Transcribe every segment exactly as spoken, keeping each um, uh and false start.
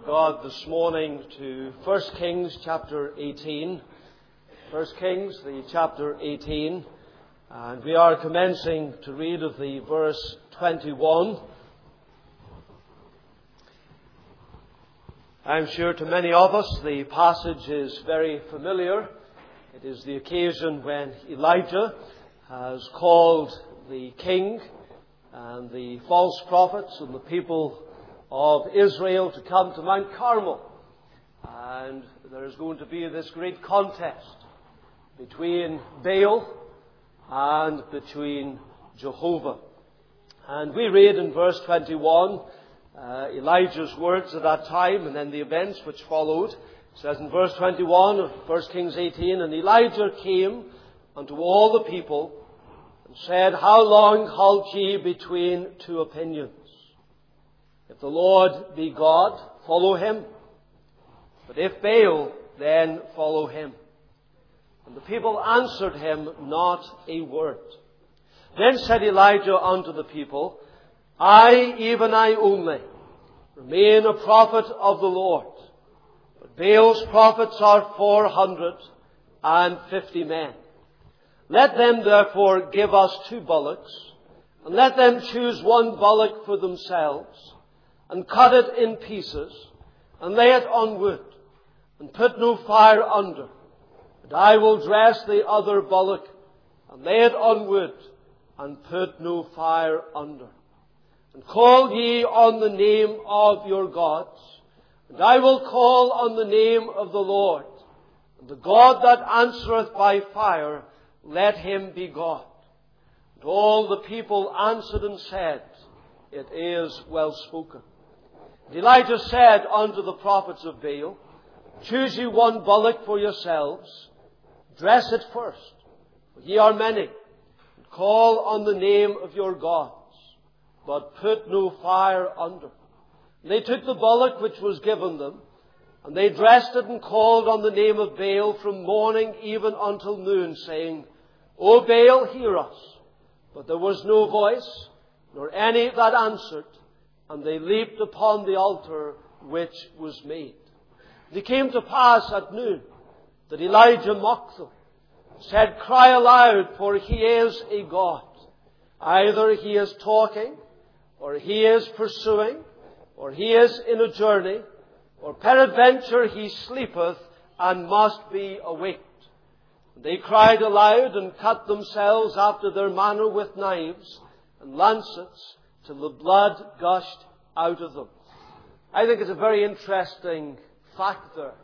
God this morning to First Kings chapter eighteen. First Kings, the chapter eighteen. And we are commencing to read of the verse twenty-one. I'm sure to many of us the passage is very familiar. It is the occasion when Elijah has called the king and the false prophets and the people of Israel to come to Mount Carmel. And there is going to be this great contest between Baal and between Jehovah. And we read in verse twenty-one uh, Elijah's words at that time and then the events which followed. It says in verse twenty-one of First Kings eighteen, "And Elijah came unto all the people and said, How long halt ye between two opinions? If the Lord be God, follow him. But if Baal, then follow him. And the people answered him not a word. Then said Elijah unto the people, I, even I only, remain a prophet of the Lord. But Baal's prophets are four hundred and fifty men. Let them therefore give us two bullocks, and let them choose one bullock for themselves, and cut it in pieces, and lay it on wood, and put no fire under. And I will dress the other bullock, and lay it on wood, and put no fire under. And call ye on the name of your gods, and I will call on the name of the Lord. And the God that answereth by fire, let him be God. And all the people answered and said, It is well spoken. And Elijah said unto the prophets of Baal, Choose ye one bullock for yourselves, dress it first, for ye are many, and call on the name of your gods, but put no fire under. And they took the bullock which was given them, and they dressed it and called on the name of Baal from morning even until noon, saying, O Baal, hear us. But there was no voice, nor any that answered, and they leaped upon the altar which was made. And it came to pass at noon that Elijah mocked them, and said, Cry aloud, for he is a God. Either he is talking, or he is pursuing, or he is in a journey, or peradventure he sleepeth and must be awaked. And they cried aloud and cut themselves after their manner with knives and lancets, till the blood gushed out of them. I think it's a very interesting fact there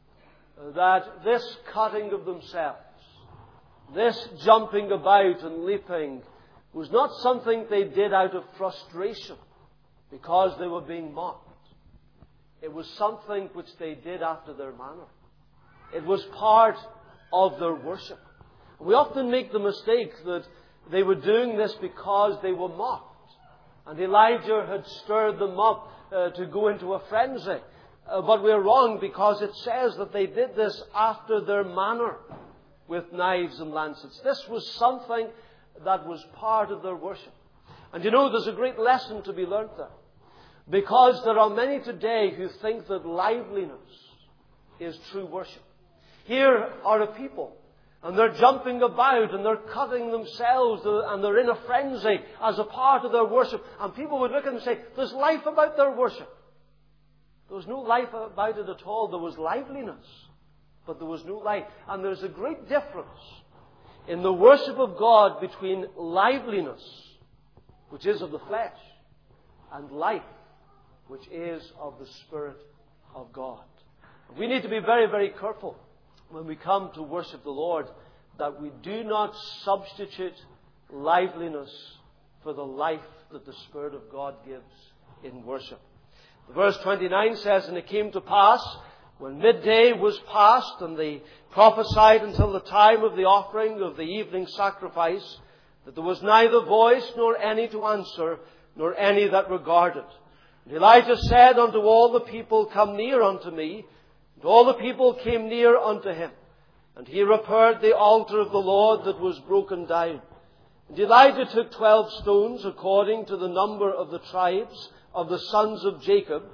that this cutting of themselves, this jumping about and leaping, was not something they did out of frustration because they were being mocked. It was something which they did after their manner. It was part of their worship. We often make the mistake that they were doing this because they were mocked. And Elijah had stirred them up uh, to go into a frenzy. Uh, but we're wrong, because it says that they did this after their manner with knives and lancets. This was something that was part of their worship. And you know, there's a great lesson to be learnt there. Because there are many today who think that liveliness is true worship. Here are a people, and they're jumping about, and they're cutting themselves, and they're in a frenzy as a part of their worship. And people would look at them and say, there's life about their worship. There was no life about it at all. There was liveliness, but there was no life. And there's a great difference in the worship of God between liveliness, which is of the flesh, and life, which is of the Spirit of God. We need to be very, very careful when we come to worship the Lord, that we do not substitute liveliness for the life that the Spirit of God gives in worship. Verse twenty-nine says, And it came to pass, when midday was past, and they prophesied until the time of the offering of the evening sacrifice, that there was neither voice nor any to answer, nor any that regarded. And Elijah said unto all the people, Come near unto me. And all the people came near unto him. And he repaired the altar of the Lord that was broken down. And Elijah took twelve stones according to the number of the tribes of the sons of Jacob,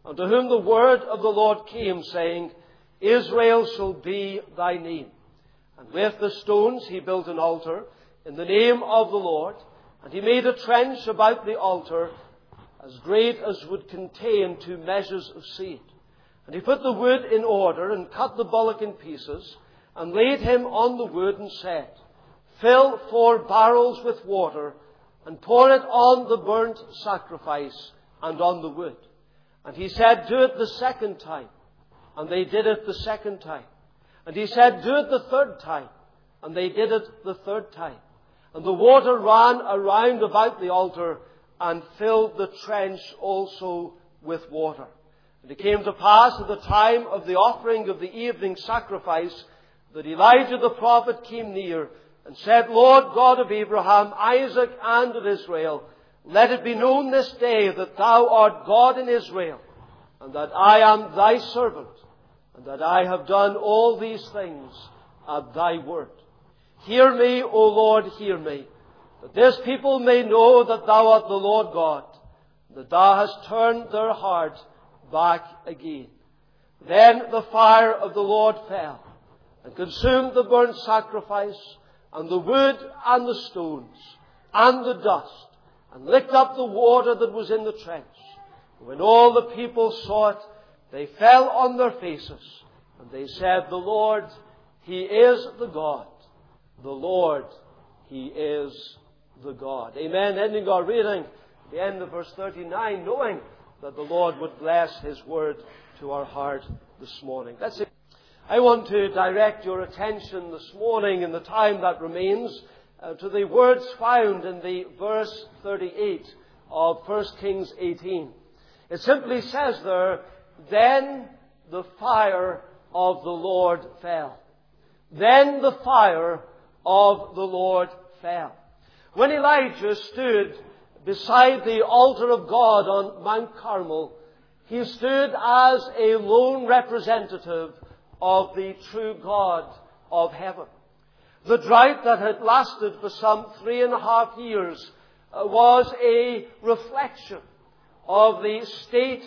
and to whom the word of the Lord came, saying, Israel shall be thy name. And with the stones he built an altar in the name of the Lord, and he made a trench about the altar as great as would contain two measures of seed. And he put the wood in order, and cut the bullock in pieces, and laid him on the wood, and said, Fill four barrels with water, and pour it on the burnt sacrifice and on the wood. And he said, Do it the second time. And they did it the second time. And he said, Do it the third time. And they did it the third time. And the water ran around about the altar, and filled the trench also with water. And it came to pass at the time of the offering of the evening sacrifice, that Elijah the prophet came near, and said, Lord God of Abraham, Isaac, and of Israel, let it be known this day that thou art God in Israel, and that I am thy servant, and that I have done all these things at thy word. Hear me, O Lord, hear me, that this people may know that thou art the Lord God, that thou hast turned their heart back again. Then the fire of the Lord fell, and consumed the burnt sacrifice, and the wood, and the stones, and the dust, and licked up the water that was in the trench. When all the people saw it, they fell on their faces, and they said, The Lord, He is the God. The Lord, He is the God. Amen. Ending our reading, the end of verse thirty-nine, knowing that the Lord would bless His word to our heart this morning. That's it. I want to direct your attention this morning, in the time that remains, uh, to the words found in the verse thirty-eight of First Kings eighteen. It simply says there, Then the fire of the Lord fell. Then the fire of the Lord fell. When Elijah stood beside the altar of God on Mount Carmel, he stood as a lone representative of the true God of heaven. The drought that had lasted for some three and a half years uh, was a reflection of the state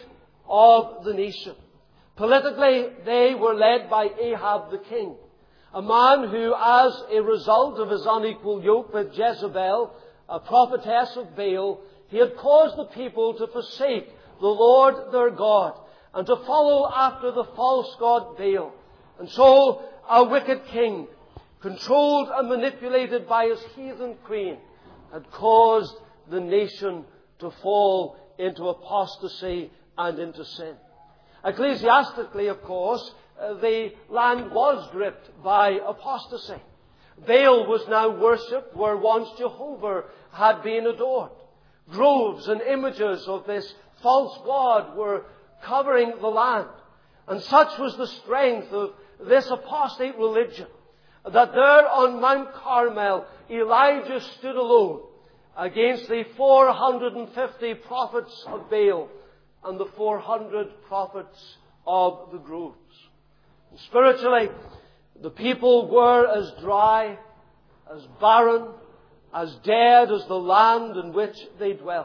of the nation. Politically, they were led by Ahab the king, a man who, as a result of his unequal yoke with Jezebel, a prophetess of Baal, he had caused the people to forsake the Lord their God and to follow after the false god Baal. And so a wicked king, controlled and manipulated by his heathen queen, had caused the nation to fall into apostasy and into sin. Ecclesiastically, of course, uh, the land was gripped by apostasy. Baal was now worshipped where once Jehovah had been adored. Groves and images of this false god were covering the land. And such was the strength of this apostate religion, that there on Mount Carmel, Elijah stood alone against the four hundred fifty prophets of Baal and the four hundred prophets of the groves. And spiritually, the people were as dry, as barren, as dead as the land in which they dwelt.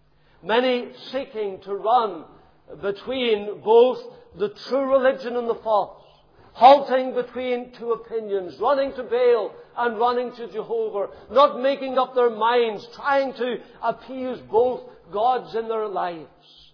Many seeking to run between both the true religion and the false, halting between two opinions, running to Baal and running to Jehovah, not making up their minds, trying to appease both gods in their lives.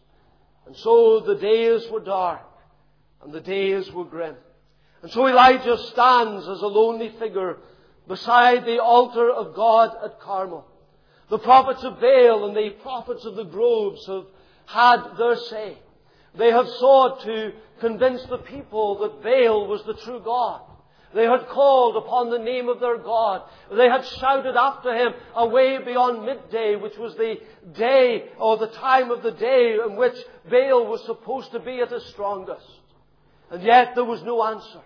And so the days were dark and the days were grim. And so Elijah stands as a lonely figure beside the altar of God at Carmel. The prophets of Baal and the prophets of the groves have had their say. They have sought to convince the people that Baal was the true God. They had called upon the name of their God. They had shouted after him away beyond midday, which was the day or the time of the day in which Baal was supposed to be at his strongest. And yet there was no answer.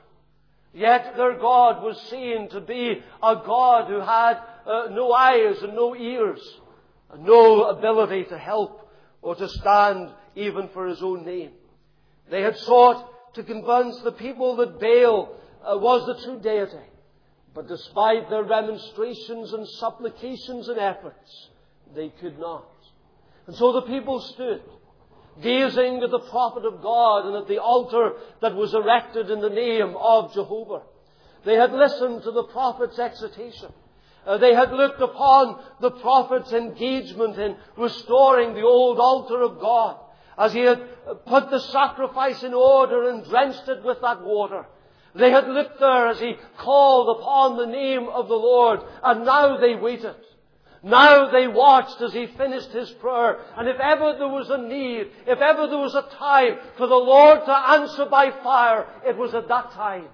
Yet their God was seen to be a God who had uh, no eyes and no ears, and no ability to help or to stand even for his own name. They had sought to convince the people that Baal uh, was the true deity. But despite their remonstrations and supplications and efforts, they could not. And so the people stood. gazing at the prophet of God and at the altar that was erected in the name of Jehovah. They had listened to the prophet's exhortation. Uh, they had looked upon the prophet's engagement in restoring the old altar of God, as he had put the sacrifice in order and drenched it with that water. They had looked there as he called upon the name of the Lord, and now they waited. Now they watched as he finished his prayer. And if ever there was a need, if ever there was a time for the Lord to answer by fire, it was at that time.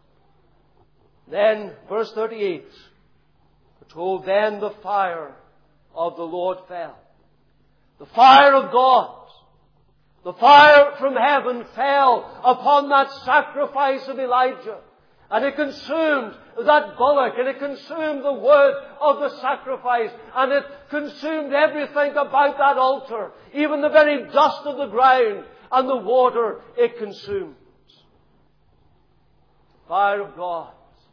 Then, verse thirty-eight, we're told, then the fire of the Lord fell. The fire of God, the fire from heaven fell upon that sacrifice of Elijah. And it consumed that bullock, and it consumed the wood of the sacrifice, and it consumed everything about that altar, even the very dust of the ground, and the water it consumed. The fire of God,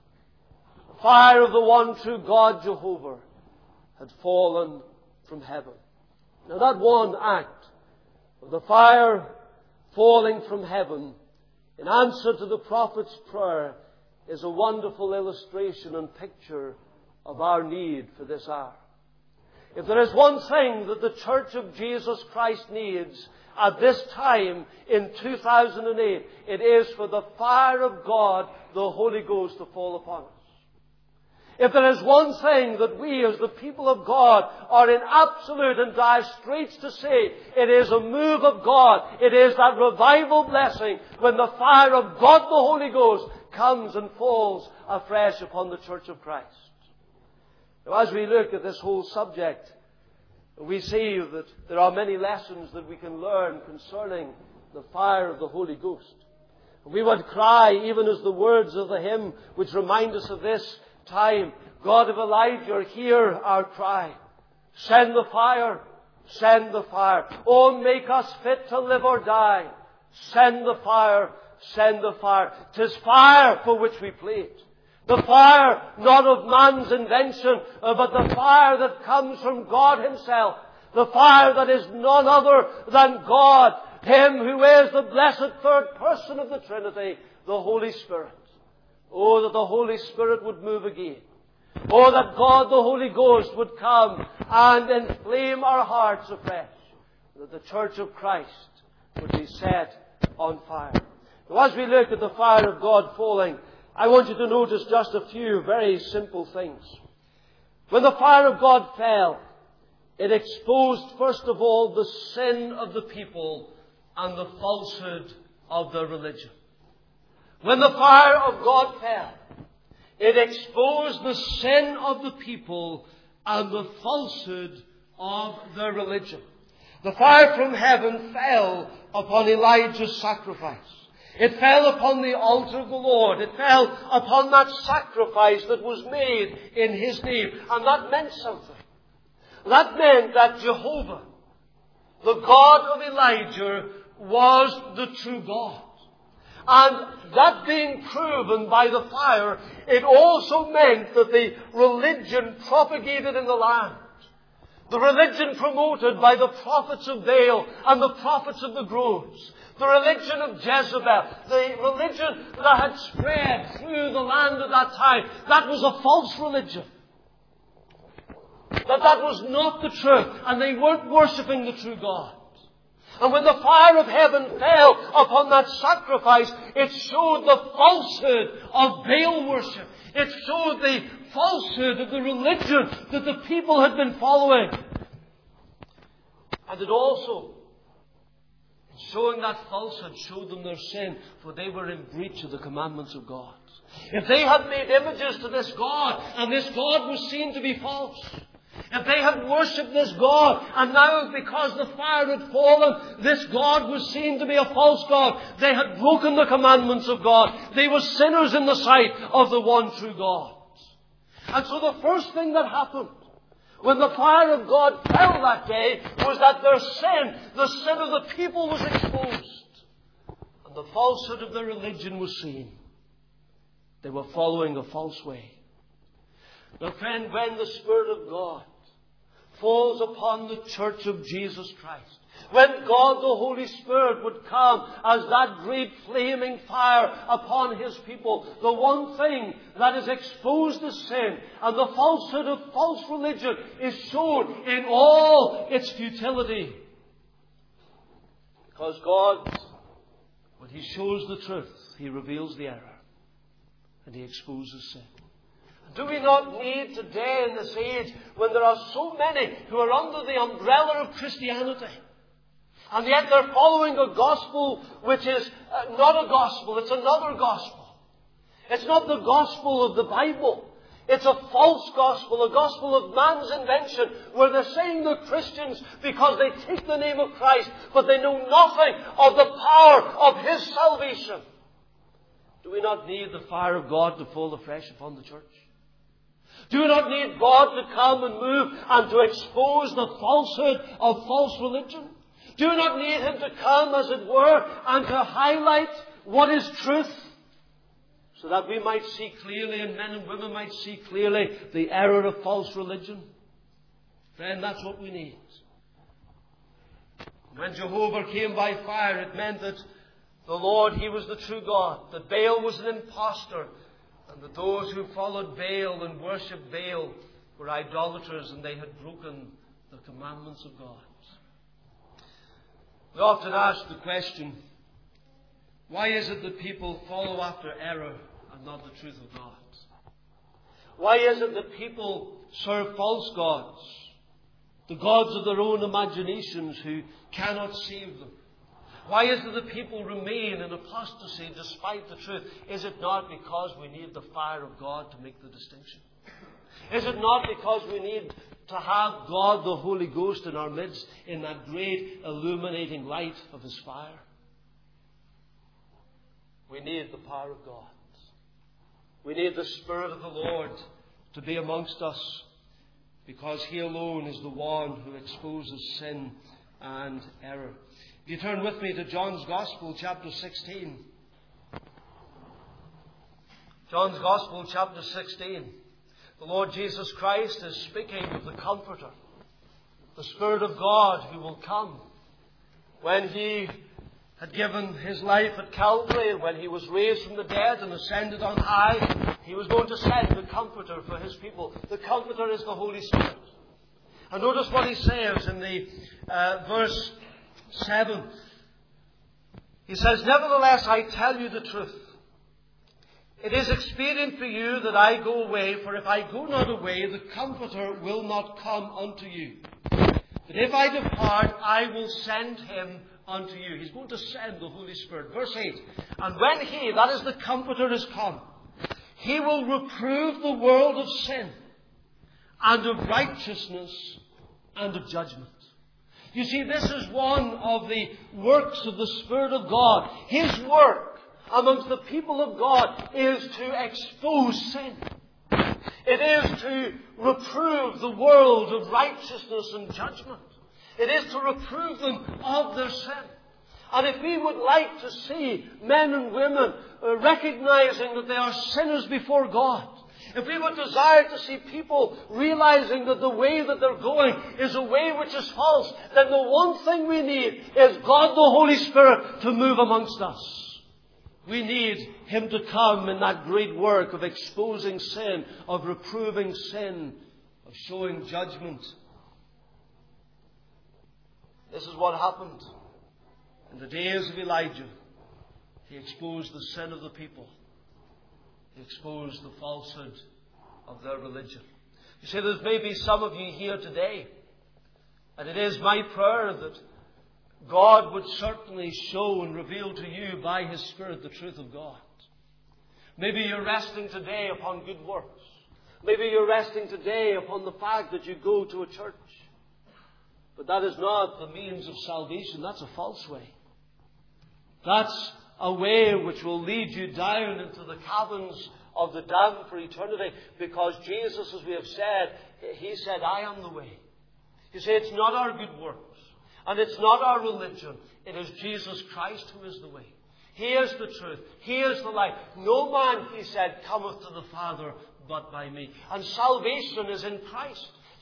the fire of the one true God, Jehovah, had fallen from heaven. Now that one act of the fire falling from heaven in answer to the prophet's prayer is a wonderful illustration and picture of our need for this hour. If there is one thing that the Church of Jesus Christ needs at this time in two thousand eight, it is for the fire of God, the Holy Ghost, to fall upon us. If there is one thing that we as the people of God are in absolute and dire straits to say, it is a move of God. It is that revival blessing when the fire of God, the Holy Ghost, comes and falls afresh upon the Church of Christ. Now, as we look at this whole subject, we see that there are many lessons that we can learn concerning the fire of the Holy Ghost. We would cry, even as the words of the hymn which remind us of this time, God of Elijah, hear our cry. Send the fire, send the fire. Oh, make us fit to live or die. Send the fire, send the fire. 'Tis fire for which we plead. The fire not of man's invention, but the fire that comes from God Himself. The fire that is none other than God, Him who is the blessed third person of the Trinity, the Holy Spirit. Oh, that the Holy Spirit would move again. Oh, that God, the Holy Ghost, would come and inflame our hearts afresh. That the Church of Christ would be set on fire. Now, as we look at the fire of God falling, I want you to notice just a few very simple things. When the fire of God fell, it exposed, first of all, the sin of the people and the falsehood of their religion. When the fire of God fell, it exposed the sin of the people and the falsehood of their religion. The fire from heaven fell upon Elijah's sacrifice. It fell upon the altar of the Lord. It fell upon that sacrifice that was made in His name. And that meant something. That meant that Jehovah, the God of Elijah, was the true God. And that being proven by the fire, it also meant that the religion propagated in the land, the religion promoted by the prophets of Baal and the prophets of the groves, the religion of Jezebel, the religion that had spread through the land at that time, that was a false religion. That that was not the truth, and they weren't worshipping the true God. And when the fire of heaven fell upon that sacrifice, it showed the falsehood of Baal worship. It showed the falsehood of the religion that the people had been following. And it also, in showing that falsehood, showed them their sin, for they were in breach of the commandments of God. If they had made images to this God, and this God was seen to be false, if they had worshipped this God, and now because the fire had fallen, this God was seen to be a false God, they had broken the commandments of God. They were sinners in the sight of the one true God. And so the first thing that happened when the fire of God fell that day was that their sin, the sin of the people, was exposed. And the falsehood of their religion was seen. They were following a false way. Now, friend, when the Spirit of God falls upon the Church of Jesus Christ, When God the Holy Spirit would come as that great flaming fire upon His people, the one thing that is exposed as sin and the falsehood of false religion is shown in all its futility. Because God, when He shows the truth, He reveals the error and He exposes sin. Do we not need today in this age, when there are so many who are under the umbrella of Christianity, and yet they're following a gospel which is uh, not a gospel, it's another gospel. It's not the gospel of the Bible. It's a false gospel, a gospel of man's invention, where they're saying they're Christians because they take the name of Christ, but they know nothing of the power of His salvation. Do we not need the fire of God to fall afresh upon the church? Do we not need God to come and move and to expose the falsehood of false religion? Do we not need Him to come, as it were, and to highlight what is truth, so that we might see clearly, and men and women might see clearly, the error of false religion? Friend, that's what we need. When Jehovah came by fire, it meant that the Lord, He was the true God, that Baal was an impostor, and that those who followed Baal and worshipped Baal were idolaters, and they had broken the commandments of God. We often ask the question, why is it that people follow after error and not the truth of God? Why is it that people serve false gods, the gods of their own imaginations who cannot save them? Why is it that people remain in apostasy despite the truth? Is it not because we need the fire of God to make the distinction? Is it not because we need to have God the Holy Ghost in our midst in that great illuminating light of His fire? We need the power of God. We need the Spirit of the Lord to be amongst us, because He alone is the one who exposes sin and error. If you turn with me to John's Gospel, chapter sixteen. John's Gospel, chapter sixteen. The Lord Jesus Christ is speaking of the Comforter, the Spirit of God who will come. When He had given His life at Calvary, and when He was raised from the dead and ascended on high, He was going to send the Comforter for His people. The Comforter is the Holy Spirit. And notice what He says in the uh, verse seven. He says, "Nevertheless, I tell you the truth. It is expedient for you that I go away, for if I go not away, the Comforter will not come unto you. But if I depart, I will send Him unto you." He's going to send the Holy Spirit. Verse eight. "And when He," that is the Comforter, is come, He will reprove the world of sin, and of righteousness, and of judgment. You see, this is one of the works of the Spirit of God. His work amongst the people of God is to expose sin. It is to reprove the world of righteousness and judgment. It is to reprove them of their sin. And if we would like to see men and women uh, recognizing that they are sinners before God, if we would desire to see people realizing that the way that they're going is a way which is false, then the one thing we need is God the Holy Spirit to move amongst us. We need Him to come in that great work of exposing sin, of reproving sin, of showing judgment. This is what happened in the days of Elijah. He exposed the sin of the people. He exposed the falsehood of their religion. You see, there may be some of you here today, and it is my prayer that God would certainly show and reveal to you by His Spirit the truth of God. Maybe you're resting today upon good works. Maybe you're resting today upon the fact that you go to a church. But that is not the means of salvation. That's a false way. That's a way which will lead you down into the caverns of the damned for eternity. Because Jesus, as we have said, He said, "I am the way." You see, it's not our good works. And it's not our religion. It is Jesus Christ who is the way. He is the truth. He is the life. No man, He said, cometh to the Father but by me. And salvation is in Christ.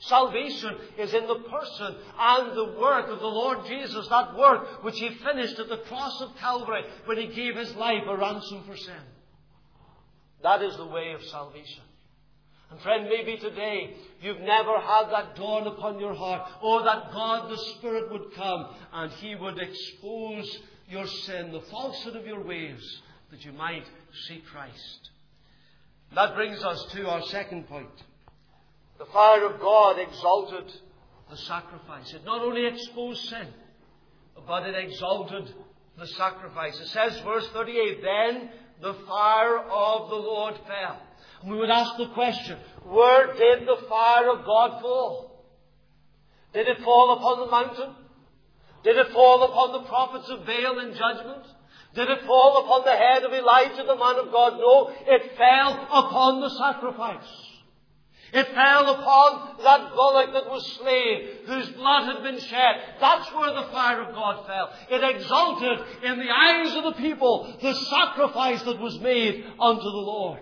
Salvation is in the person and the work of the Lord Jesus, that work which He finished at the cross of Calvary when He gave His life a ransom for sin. That is the way of salvation. And friend, maybe today you've never had that dawn upon your heart, or that God the Spirit would come and He would expose your sin, the falsehood of your ways, that you might see Christ. That brings us to our second point. The fire of God exalted the sacrifice. It not only exposed sin, but it exalted the sacrifice. It says, verse thirty-eight, then the fire of the Lord fell. And we would ask the question, where did the fire of God fall? Did it fall upon the mountain? Did it fall upon the prophets of Baal in judgment? Did it fall upon the head of Elijah, the man of God? No, it fell upon the sacrifice. It fell upon that bullock that was slain, whose blood had been shed. That's where the fire of God fell. It exalted in the eyes of the people the sacrifice that was made unto the Lord.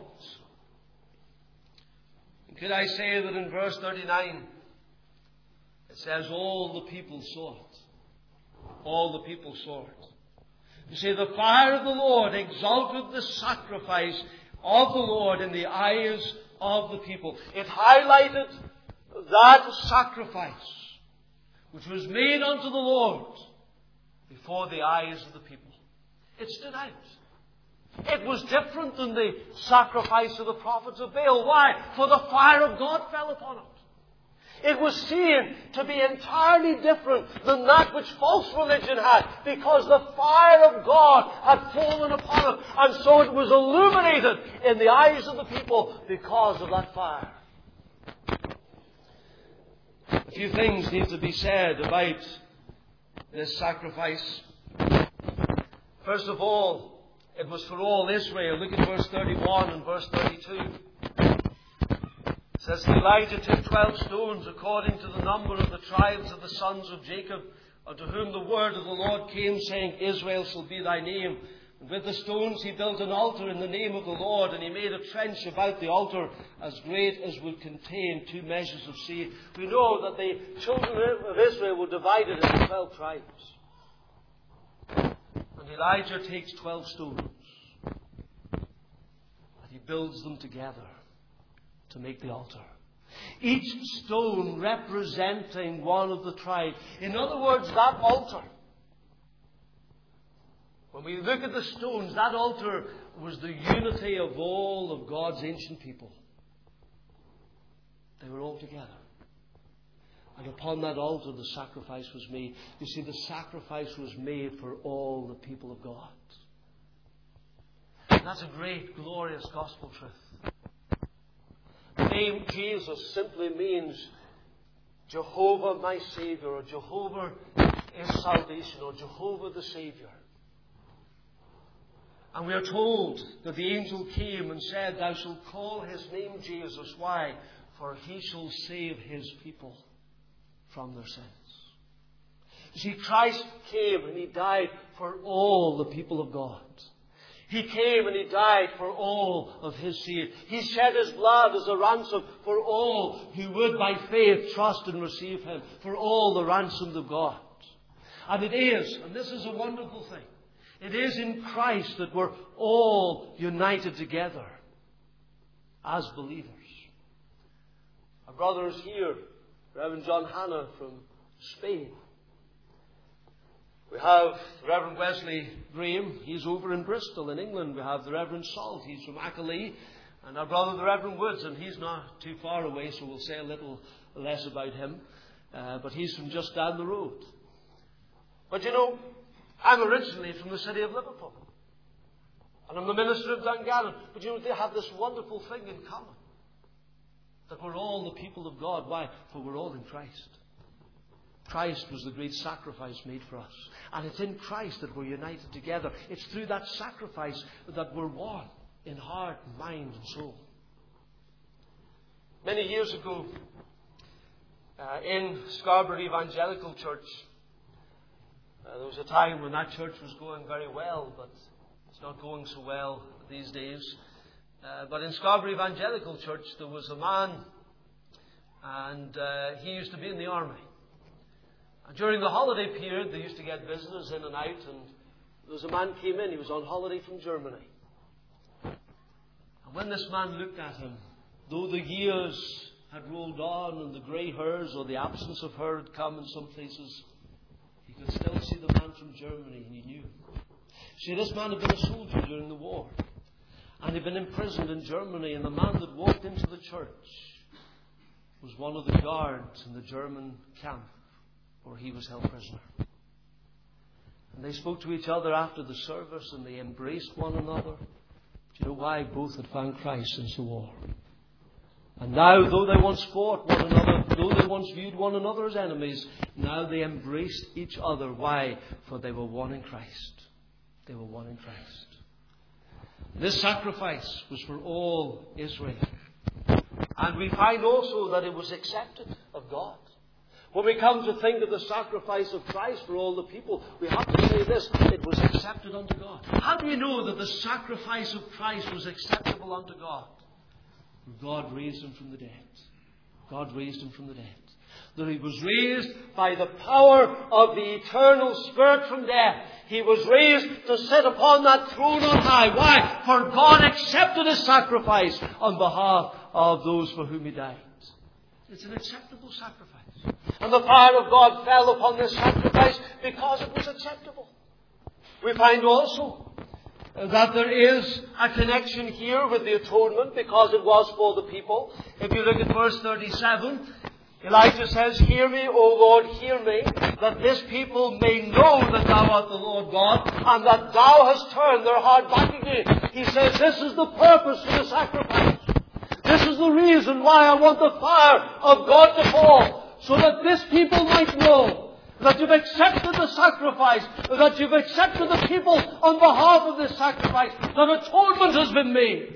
And could I say that in verse thirty-nine, it says, all the people saw it. All the people saw it. You see, the fire of the Lord exalted the sacrifice of the Lord in the eyes of the people. It highlighted that sacrifice which was made unto the Lord before the eyes of the people. It stood out. It was different than the sacrifice of the prophets of Baal. Why? For the fire of God fell upon it. It was seen to be entirely different than that which false religion had, because the fire of God had fallen upon it, and so it was illuminated in the eyes of the people because of that fire. A few things need to be said about this sacrifice. First of all, it was for all Israel. Look at verse thirty-one and verse thirty-two. It says, Elijah took twelve stones according to the number of the tribes of the sons of Jacob, unto whom the word of the Lord came, saying, Israel shall be thy name. And with the stones he built an altar in the name of the Lord, and he made a trench about the altar as great as would contain two measures of seed. We know that the children of Israel were divided into twelve tribes. And Elijah takes twelve stones, and he builds them together to make the altar. Each stone representing one of the tribes. In other words, that altar, when we look at the stones, that altar was the unity of all of God's ancient people. They were all together. And upon that altar the sacrifice was made. You see, the sacrifice was made for all the people of God. And that's a great, glorious gospel truth. The name Jesus simply means Jehovah my Saviour, or Jehovah is salvation, or Jehovah the Saviour. And we are told that the angel came and said, Thou shalt call his name Jesus. Why? For he shall save his people from their sins. You see, Christ came and he died for all the people of God. He came and he died for all of his seed. He shed his blood as a ransom for all who would by faith trust and receive him, for all the ransomed of God. And it is, and this is a wonderful thing, it is in Christ that we're all united together as believers. Our brother is here, Reverend John Hanna from Spain. We have the Reverend Wesley Graham. He's over in Bristol in England. We have the Reverend Salt. He's from Ackley. And our brother, the Reverend Woods. And he's not too far away, so we'll say a little less about him. Uh, but he's from just down the road. But you know, I'm originally from the city of Liverpool. And I'm the minister of Dungannon. But you know, they have this wonderful thing in common. That we're all the people of God. Why? For we're all in Christ. Christ was the great sacrifice made for us. And it's in Christ that we're united together. It's through that sacrifice that we're one in heart, mind and soul. Many years ago, uh, in Scarborough Evangelical Church, uh, there was a time when that church was going very well, but it's not going so well these days. Uh, but in Scarborough Evangelical Church, there was a man And uh, he used to be in the army. And during the holiday period, they used to get visitors in and out. And there was a man came in. He was on holiday from Germany. And when this man looked at him, though the years had rolled on and the grey hairs or the absence of hair had come in some places, he could still see the man from Germany, and he knew. See, this man had been a soldier during the war, and he'd been imprisoned in Germany, and the man that walked into the church was one of the guards in the German camp where he was held prisoner. And they spoke to each other after the service, and they embraced one another. Do you know why? Both had found Christ since the war. And now, though they once fought one another, though they once viewed one another as enemies, now they embraced each other. Why? For they were one in Christ. They were one in Christ. This sacrifice was for all Israel. And we find also that it was accepted of God. When we come to think of the sacrifice of Christ for all the people, we have to say this: it was accepted unto God. How do you know that the sacrifice of Christ was acceptable unto God? God raised him from the dead. God raised him from the dead. That he was raised by the power of the eternal Spirit from death. He was raised to sit upon that throne on high. Why? For God accepted his sacrifice on behalf of those for whom he died. It's an acceptable sacrifice. And the fire of God fell upon this sacrifice because it was acceptable. We find also that there is a connection here with the atonement because it was for the people. If you look at verse thirty-seven, Elijah says, "Hear me, O Lord, hear me, that this people may know that thou art the Lord God, and that thou hast turned their heart back again." He says, this is the purpose for the sacrifice. This is the reason why I want the fire of God to fall, so that this people might know that you've accepted the sacrifice, that you've accepted the people on behalf of this sacrifice, that atonement has been made.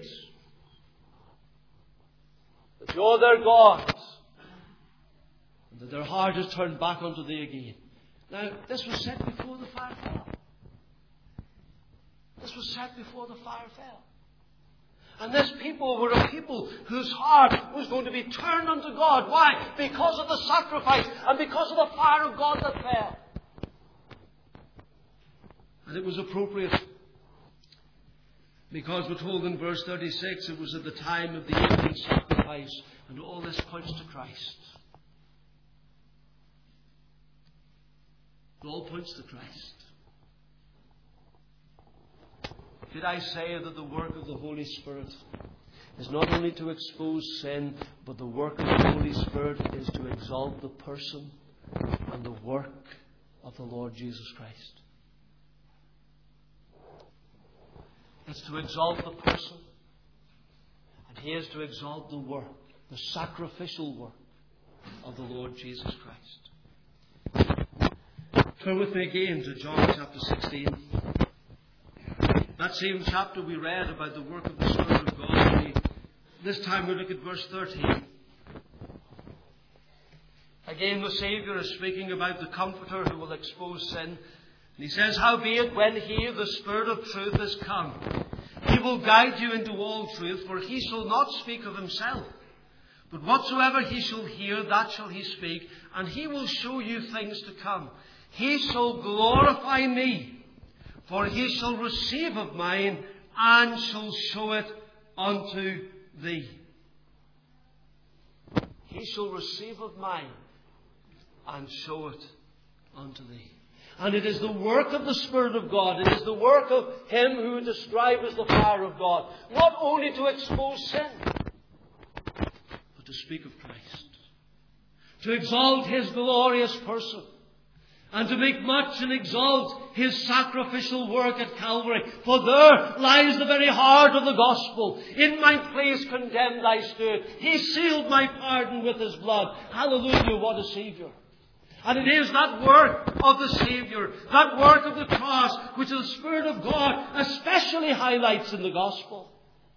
That you're their God, and that their heart is turned back unto thee again. Now, this was set before the fire fell. This was set before the fire fell. And this people were a people whose heart was going to be turned unto God. Why? Because of the sacrifice and because of the fire of God that fell. And it was appropriate because we're told in verse thirty-six it was at the time of the evening sacrifice, and all this points to Christ. It all points to Christ. Did I say that the work of the Holy Spirit is not only to expose sin, but the work of the Holy Spirit is to exalt the person and the work of the Lord Jesus Christ? It's to exalt the person, and He is to exalt the work, the sacrificial work of the Lord Jesus Christ. Turn with me again to John chapter sixteen. That same chapter we read about the work of the Spirit of God. We, this time we look at verse thirteen. Again, the Saviour is speaking about the Comforter who will expose sin. And He says, "Howbeit, when He, the Spirit of truth, is come, He will guide you into all truth, for He shall not speak of Himself. But whatsoever He shall hear, that shall He speak, and He will show you things to come. He shall glorify me. For He shall receive of mine, and shall show it unto thee." He shall receive of mine, and show it unto thee. And it is the work of the Spirit of God. It is the work of Him who is described as the fire of God. Not only to expose sin, but to speak of Christ. To exalt His glorious person. And to make much and exalt His sacrificial work at Calvary. For there lies the very heart of the gospel. In my place condemned I stood. He sealed my pardon with His blood. Hallelujah, what a Saviour. And it is that work of the Saviour, that work of the cross, which the Spirit of God especially highlights in the gospel.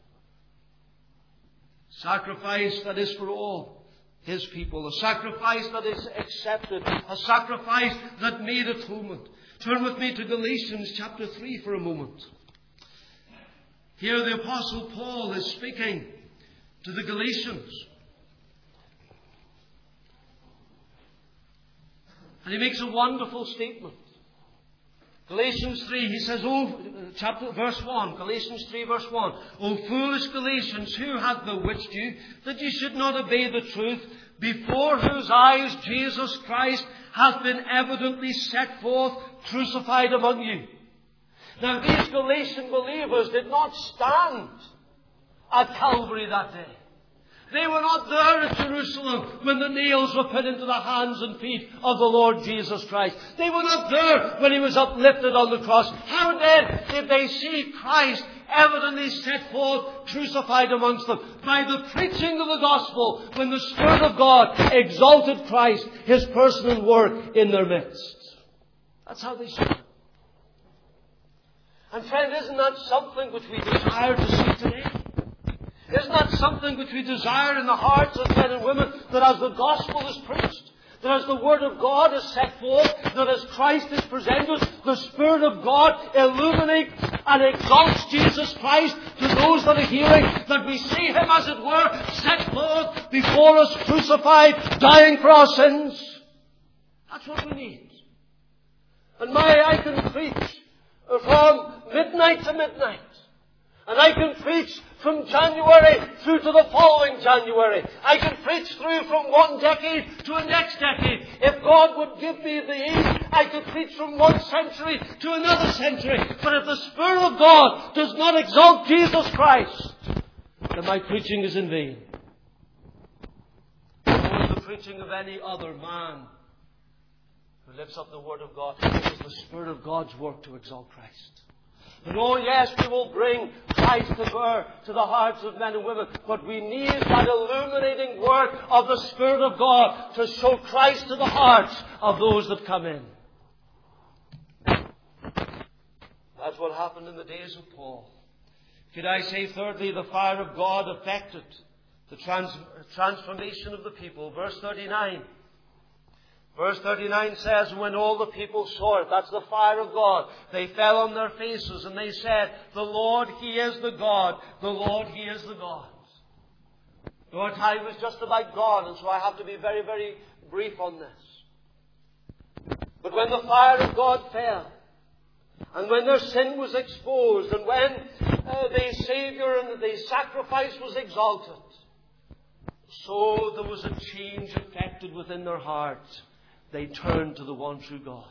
Sacrifice that is for all His people, a sacrifice that is accepted, a sacrifice that made atonement. Turn with me to Galatians chapter three for a moment. Here the Apostle Paul is speaking to the Galatians. And he makes a wonderful statement. Galatians three, he says, oh, chapter, verse one, Galatians three, verse one, O foolish Galatians, who hath bewitched you, that ye should not obey the truth, before whose eyes Jesus Christ hath been evidently set forth, crucified among you. Now, these Galatian believers did not stand at Calvary that day. They were not there at Jerusalem when the nails were put into the hands and feet of the Lord Jesus Christ. They were not there when he was uplifted on the cross. How then did they see Christ evidently set forth, crucified amongst them? By the preaching of the gospel, when the Spirit of God exalted Christ, his personal work in their midst. That's how they saw it. And friend, isn't that something which we desire to see today? Isn't that something which we desire in the hearts of men and women, that as the gospel is preached, that as the word of God is set forth, that as Christ is presented, the Spirit of God illuminates and exalts Jesus Christ to those that are hearing, that we see him, as it were, set forth before us, crucified, dying for our sins? That's what we need. And my, I can preach from midnight to midnight. And I can preach from January through to the following January. I can preach through from one decade to the next decade. If God would give me the age, I could preach from one century to another century. But if the Spirit of God does not exalt Jesus Christ, then my preaching is in vain. Or the preaching of any other man who lifts up the Word of God. It is the Spirit of God's work to exalt Christ. And oh yes, we will bring Christ to bear to the hearts of men and women, but we need that illuminating work of the Spirit of God to show Christ to the hearts of those that come in. That's what happened in the days of Paul. Could I say thirdly, the fire of God affected the trans- transformation of the people. Verse thirty-nine. Verse thirty-nine says, when all the people saw it, that's the fire of God, they fell on their faces and they said, the Lord, He is the God. The Lord, He is the God. Our time is just about God, and so I have to be very, very brief on this. But when the fire of God fell, and when their sin was exposed, and when uh, the Saviour and the sacrifice was exalted, so there was a change effected within their hearts. They turned to the one true God.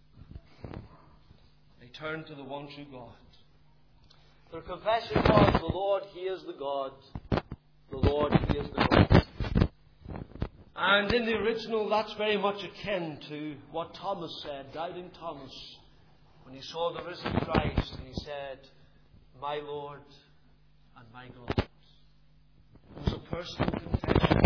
They turned to the one true God. Their confession was, the Lord, He is the God. The Lord, He is the God. And in the original, that's very much akin to what Thomas said, doubting Thomas, when he saw the risen Christ, and he said, my Lord and my God. It was a personal confession.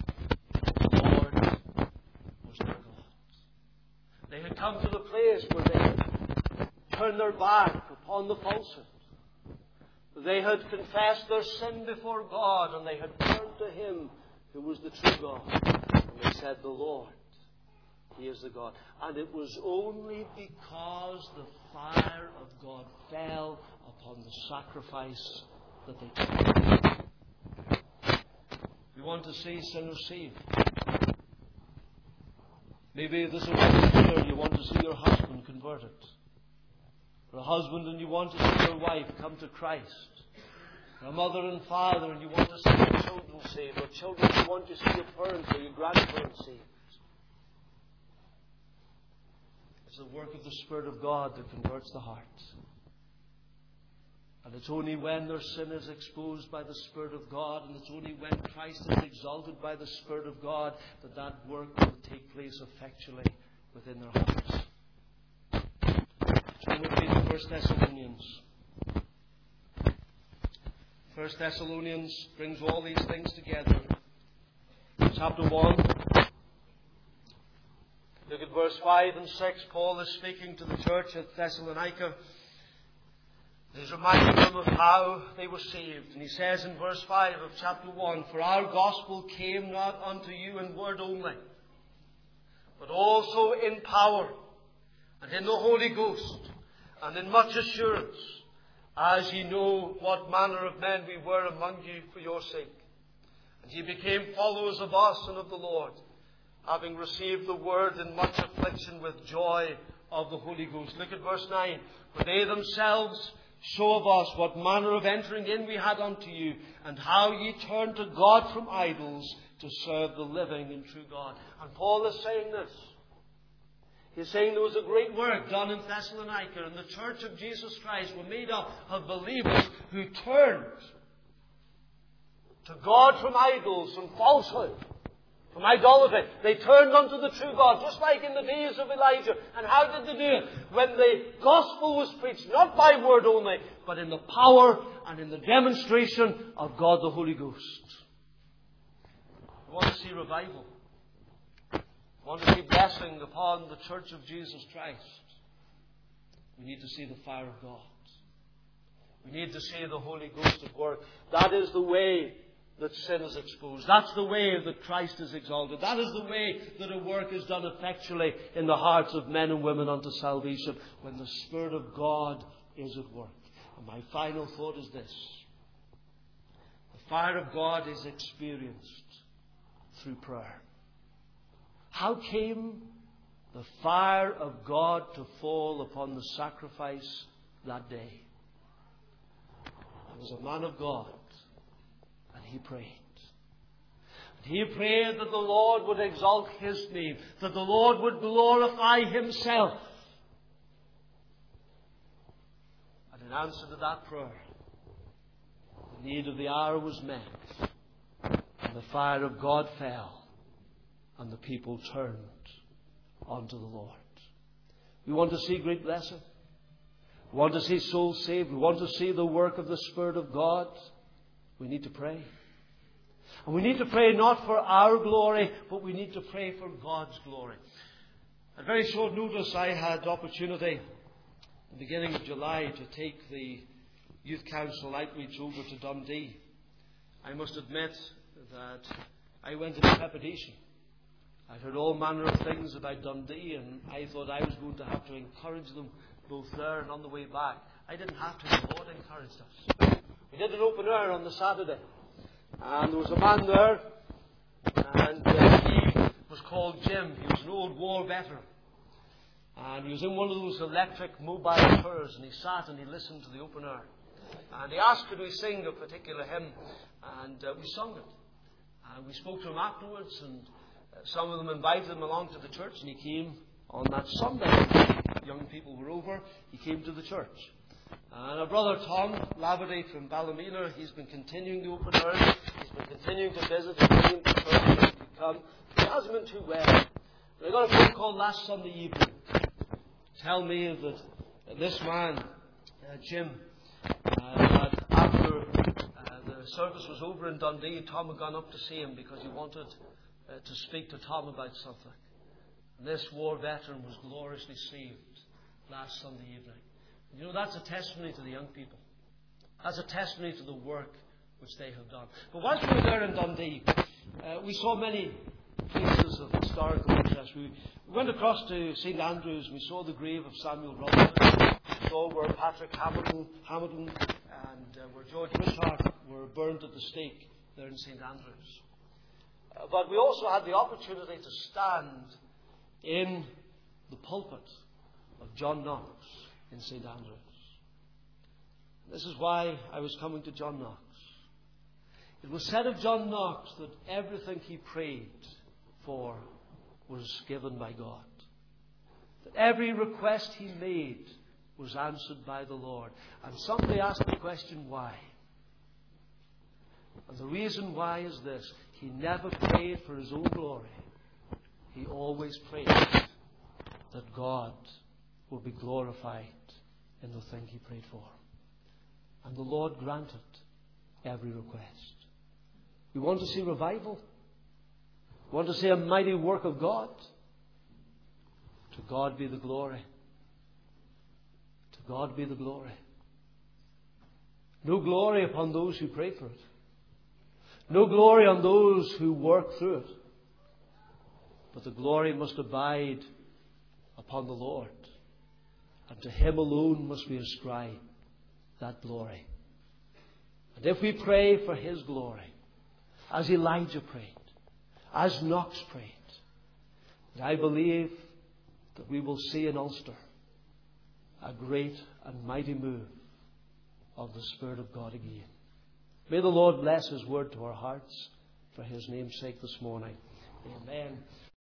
They had come to the place where they had turned their back upon the falsehood. They had confessed their sin before God, and they had turned to Him who was the true God. And they said, the Lord, He is the God. And it was only because the fire of God fell upon the sacrifice that they took. We want to see sinners saved. Maybe this is a you want to see your husband converted. Or a husband and you want to see your wife come to Christ. Or a mother and father and you want to see your children saved. Or children, you want to see your parents or your grandparents saved. It's the work of the Spirit of God that converts the heart. And it's only when their sin is exposed by the Spirit of God, and it's only when Christ is exalted by the Spirit of God, that that work will take place effectually within their hearts. Turn with me to First Thessalonians. First Thessalonians brings all these things together. Chapter one. Look at verse five and six. Paul is speaking to the church at Thessalonica. He's reminding them of how they were saved. And he says in verse five of chapter one, for our gospel came not unto you in word only, but also in power, and in the Holy Ghost, and in much assurance, as ye know what manner of men we were among you for your sake. And ye became followers of us and of the Lord, having received the word in much affliction with joy of the Holy Ghost. Look at verse nine. For they themselves show of us what manner of entering in we had unto you, and how ye turned to God from idols to serve the living and true God. And Paul is saying this. He's saying there was a great work done in Thessalonica, and the church of Jesus Christ were made up of believers who turned to God from idols and falsehood, from idolatry. They turned unto the true God, just like in the days of Elijah. And how did they do it? When the gospel was preached, not by word only, but in the power and in the demonstration of God the Holy Ghost. We want to see revival. We want to see blessing upon the church of Jesus Christ. We need to see the fire of God. We need to see the Holy Ghost at work. That is the way that sin is exposed. That's the way that Christ is exalted. That is the way that a work is done effectually in the hearts of men and women unto salvation, when the Spirit of God is at work. And my final thought is this. The fire of God is experienced through prayer. How came the fire of God to fall upon the sacrifice that day? There was a man of God, and he prayed. And he prayed that the Lord would exalt His name, that the Lord would glorify Himself. And in answer to that prayer, the need of the hour was met, and the fire of God fell, and the people turned unto the Lord. We want to see great blessing. We want to see souls saved. We want to see the work of the Spirit of God. We need to pray. And we need to pray not for our glory, but we need to pray for God's glory. At very short notice, I had opportunity, at the beginning of July, to take the Youth Council outreach over to Dundee. I must admit that I went in trepidation. I'd heard all manner of things about Dundee, and I thought I was going to have to encourage them both there and on the way back. I didn't have to. The Lord encouraged us. We did an open air on the Saturday, and there was a man there, and uh, he was called Jim. He was an old war veteran, and he was in one of those electric mobile tours, and he sat and he listened to the open air, and he asked could we sing a particular hymn, and uh, we sung it, and we spoke to him afterwards, and uh, some of them invited him along to the church, and he came on that Sunday. Young people were over. He came to the church. And our brother Tom Laverty from Ballymena, he's been continuing the open air. He's been continuing to visit and bring him to church and to come. He hasn't been too well. But I got a phone call last Sunday evening to tell me that this man, uh, Jim, uh, that after uh, the service was over in Dundee, Tom had gone up to see him because he wanted uh, to speak to Tom about something. And this war veteran was gloriously saved last Sunday evening. And you know, that's a testimony to the young people. That's a testimony to the work which they have done. But whilst we were there in Dundee, uh, we saw many places of historical interest. We went across to Saint Andrews, and we saw the grave of Samuel Robinson. We saw where Patrick Hamilton, Hamilton and uh, where George Wishart were burned at the stake there in Saint Andrews. Uh, but we also had the opportunity to stand in the pulpit of John Knox in Saint Andrews. This is why I was coming to John Knox. It was said of John Knox that everything he prayed for was given by God. That every request he made was answered by the Lord. And somebody asked the question, why? And the reason why is this. He never prayed for his own glory. He always prayed that God will be glorified in the thing he prayed for. And the Lord granted every request. We want to see revival. We want to see a mighty work of God. To God be the glory. To God be the glory. No glory upon those who pray for it. No glory on those who work through it. But the glory must abide upon the Lord. And to Him alone must we ascribe that glory. And if we pray for His glory, as Elijah prayed, as Knox prayed, And I believe that we will see in Ulster a great and mighty move of the Spirit of God again. May the Lord bless His word to our hearts for His name's sake this morning. Amen.